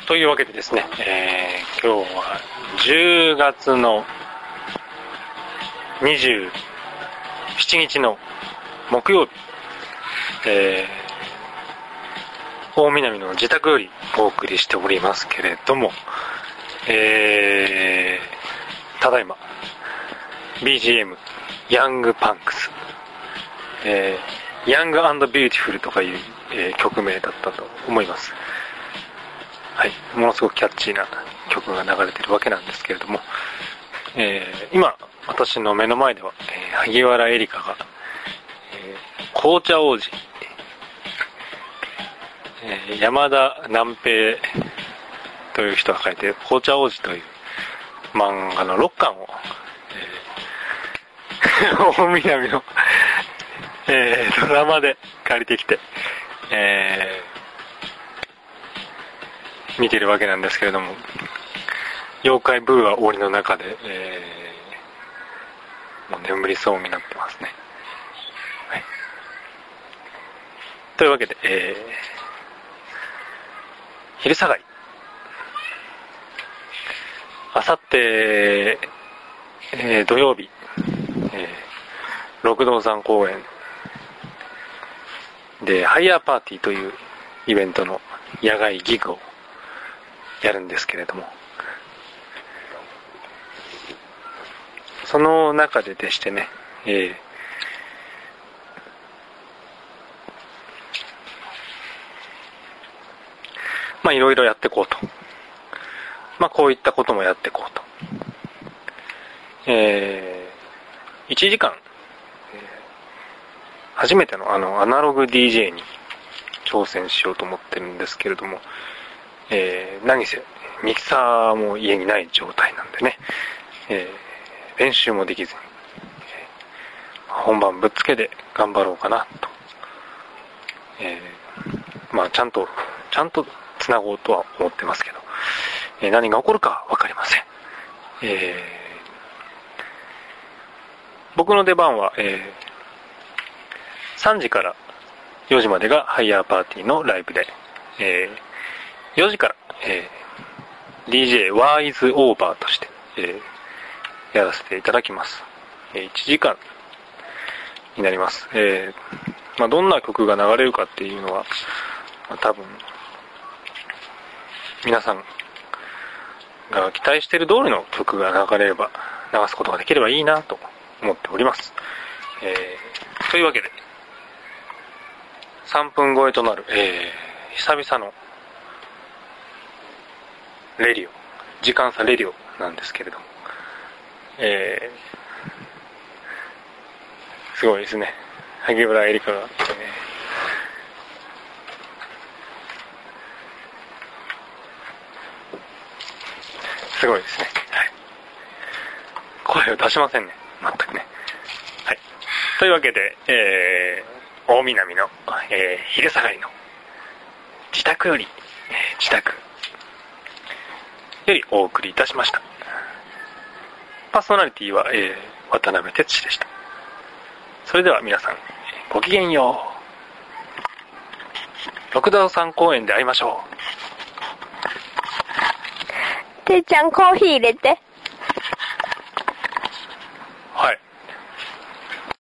というわけでですね、今日は10月の27日の木曜日、大南の自宅よりお送りしておりますけれども、ただいま BGM ヤングパンクス、ヤング&ビューティフルとかいう、曲名だったと思います。はい、ものすごくキャッチーな曲が流れているわけなんですけれども、今私の目の前では、萩原絵里香が、紅茶王子、山田南平という人が書いて紅茶王子という漫画の6巻を、大南の、ドラマで借りてきて、見てるわけなんですけれども、妖怪ブーは檻の中で、もう眠りそうになってますね。はい、というわけで、昼下がり、あさって、土曜日、六道山公園でハイヤーパーティーというイベントの野外ギグをやるんですけれども、その中ででしてね、まあいろいろやっていこうと、まあこういったこともやっていこうと、1時間、初めてのアナログ DJ に挑戦しようと思ってるんですけれども、何せミキサーも家にない状態なんでね、練習もできずに、本番ぶっつけで頑張ろうかなと、まあちゃんとつなごうとは思ってますけど、何が起こるか分かりません。僕の出番は、3時から4時までがハイヤーパーティーのライブで、4時から、DJ ワーイズオーバーとして、やらせていただきます。1時間になります。まあ、どんな曲が流れるかっていうのは、まあ、多分皆さんが期待している通りの曲が流れれば、流すことができればいいなと思っております。というわけで3分超えとなる、久々のレディオ、時間差レディオなんですけれども、すごいですね。萩原絵里香が、すごいですね。はい、声を出しませんね、全くね。はい。というわけで、大南の、昼下がりの自宅より、自宅よりお送りいたしました。パーソナリティは、渡辺哲司でした。それでは皆さん、ごきげんよう。六道山公園で会いましょう。 てーちゃんコーヒー入れて。